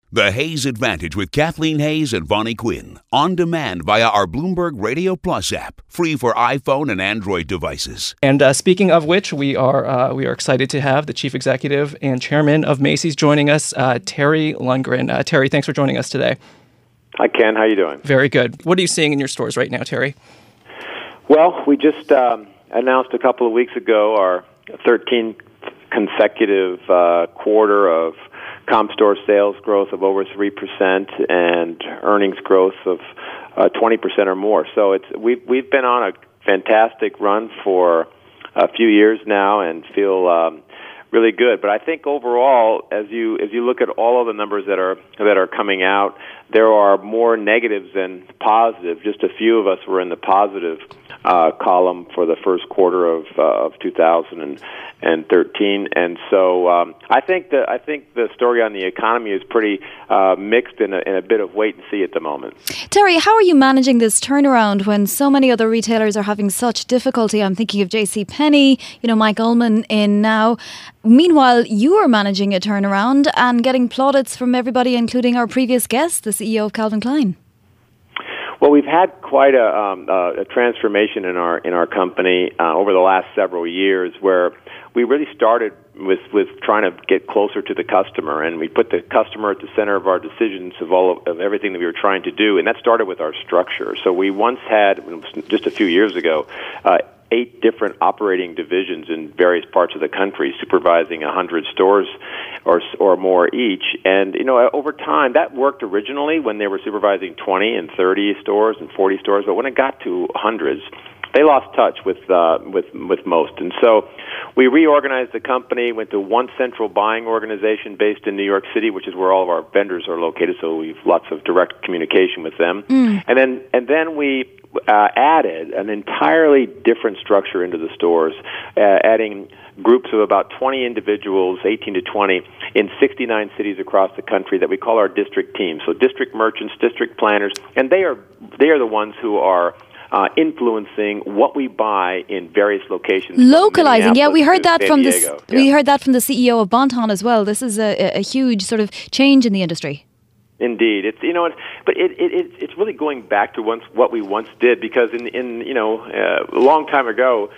The Hayes Advantage with Kathleen Hayes and Vonnie Quinn. On demand via our Bloomberg Radio Plus app. Free for iPhone and Android devices. And speaking of which, we are excited to have the Chief Executive and Chairman of Macy's joining us, Terry Lundgren. Terry, thanks for joining us today. Hi, Ken. How you doing? Very good. What are you seeing in your stores right now, Terry? Well, we just announced a couple of weeks ago our 13th consecutive quarter of comp store sales growth of over 3% and earnings growth of 20% or more. So we've been on a fantastic run for a few years now and feel really good. But I think overall, as you look at all of the numbers that are coming out, there are more negatives than positives. Just a few of us were in the positive column for the first quarter of 2013, and so I think the story on the economy is pretty mixed in a bit of wait and see at the moment. Terry, how are you managing this turnaround when so many other retailers are having such difficulty? I'm thinking of JCPenney, Mike Ullman in now. Meanwhile, you are managing a turnaround and getting plaudits from everybody, including our previous guest, the CEO of Calvin Klein. Well, we've had quite a transformation in our company over the last several years, where we really started with trying to get closer to the customer, and we put the customer at the center of our decisions of everything that we were trying to do, and that started with our structure. So we once had, just a few years ago, 8 different operating divisions in various parts of the country, supervising 100 stores or more each. And over time, that worked originally when they were supervising 20 and 30 stores and 40 stores. But when it got to hundreds, they lost touch with most. And so we reorganized the company, went to one central buying organization based in New York City, which is where all of our vendors are located. So we have lots of direct communication with them. And then we added an entirely different structure into the stores, adding groups of about 20 individuals, 18 to 20, in 69 cities across the country that we call our district teams. So district merchants, district planners, and they are the ones who are influencing what we buy in various locations. Localizing, yeah, we heard that from we heard that from the CEO of Bon-Ton as well. This is a huge sort of change in the industry. Indeed, it's really going back to what we once did, because in a long time ago,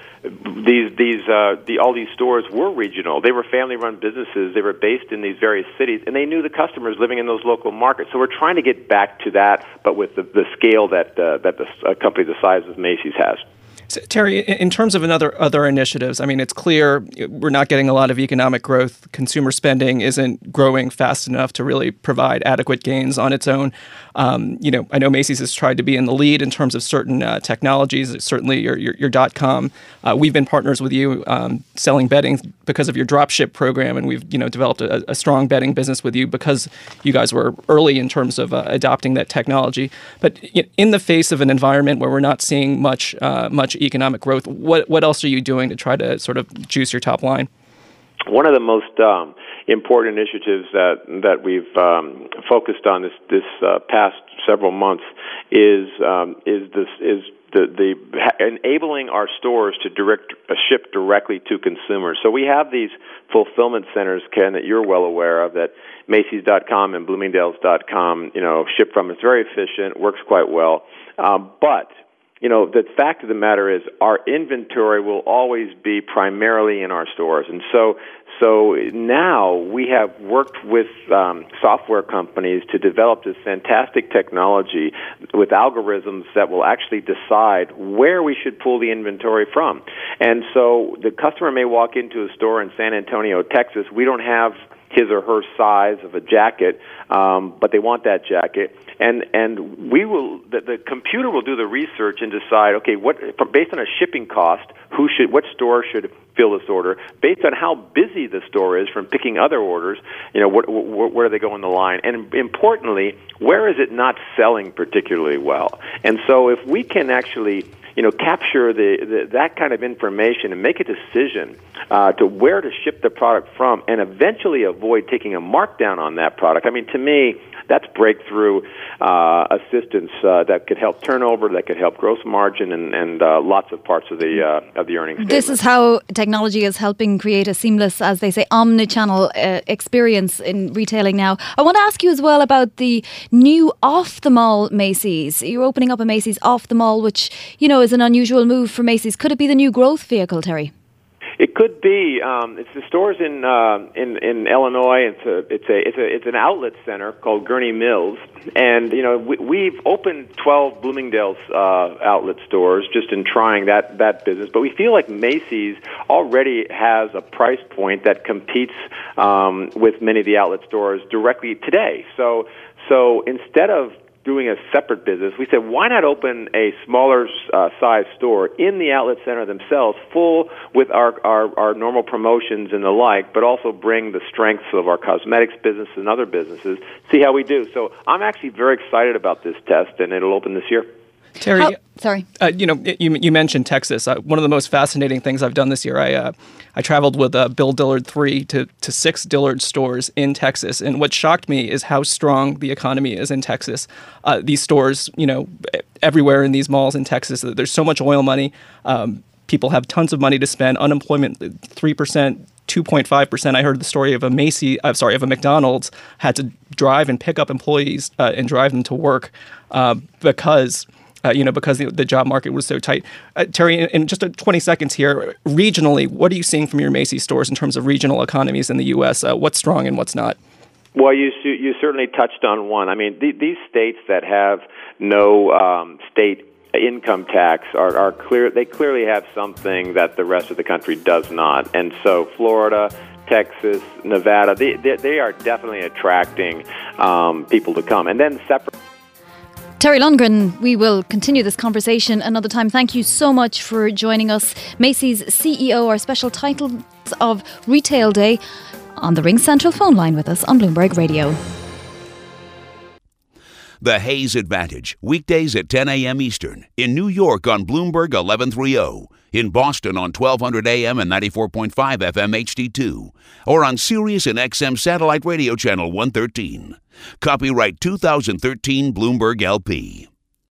all these stores were regional. They were family-run businesses. They were based in these various cities, and they knew the customers living in those local markets. So we're trying to get back to that, but with the scale that a company the size of Macy's has. So, Terry, in terms of other initiatives, I mean, it's clear we're not getting a lot of economic growth. Consumer spending isn't growing fast enough to really provide adequate gains on its own. I know Macy's has tried to be in the lead in terms of certain technologies. Certainly, your .com. We've been partners with you selling bedding because of your dropship program, and we've developed a strong bedding business with you because you guys were early in terms of adopting that technology. But in the face of an environment where we're not seeing much economic growth, what else are you doing to try to sort of juice your top line? One of the most important initiatives that we've focused on this past several months is enabling our stores to ship directly to consumers. So we have these fulfillment centers, Ken, that you're well aware of, that Macy's.com and Bloomingdale's.com ship from. It's very efficient, works quite well, but the fact of the matter is our inventory will always be primarily in our stores. And so now we have worked with software companies to develop this fantastic technology with algorithms that will actually decide where we should pull the inventory from. And so the customer may walk into a store in San Antonio, Texas. We don't have his or her size of a jacket, but they want that jacket. And the computer will do the research and decide, okay, based on a shipping cost, what store should fill this order, based on how busy the store is from picking other orders, where do they go in the line, and importantly, where is it not selling particularly well? And so if we can actually capture that kind of information and make a decision to where to ship the product from, and eventually avoid taking a markdown on that product. I mean, to me, that's breakthrough assistance that could help turnover, that could help gross margin, and lots of parts of the earnings statement. This is how technology is helping create a seamless, as they say, omni-channel experience in retailing now. I want to ask you as well about the new off-the-mall Macy's. You're opening up a Macy's off the mall, which is an unusual move for Macy's. Could it be the new growth vehicle, Terry? It could be. It's the stores in Illinois. It's an outlet center called Gurney Mills, and we've opened 12 Bloomingdale's outlet stores just in trying that business. But we feel like Macy's already has a price point that competes with many of the outlet stores directly today. So instead of doing a separate business, we said, why not open a smaller size store in the outlet center themselves, full with our normal promotions and the like, but also bring the strengths of our cosmetics business and other businesses, see how we do. So I'm actually very excited about this test, and it'll open this year. Terry, sorry. You mentioned Texas. One of the most fascinating things I've done this year, I traveled with Bill Dillard 3 to 6 Dillard stores in Texas, and what shocked me is how strong the economy is in Texas. These stores, everywhere in these malls in Texas, there's so much oil money. People have tons of money to spend. Unemployment 3%. 2.5%. I heard the story of a McDonald's had to drive and pick up employees and drive them to work because the job market was so tight. Terry, in just 20 seconds here, regionally, what are you seeing from your Macy's stores in terms of regional economies in the U.S.? What's strong and what's not? Well, you certainly touched on one. I mean, these states that have no state income tax are clear. They clearly have something that the rest of the country does not. And so Florida, Texas, Nevada, they are definitely attracting people to come. And then separate. Terry Lundgren, we will continue this conversation another time. Thank you so much for joining us. Macy's CEO, our special titles of Retail Day, on the Ring Central phone line with us on Bloomberg Radio. The Hayes Advantage, weekdays at 10 a.m. Eastern. In New York on Bloomberg 1130. In Boston on 1200 a.m. and 94.5 FM HD2. Or on Sirius and XM Satellite Radio Channel 113. Copyright 2013 Bloomberg LP.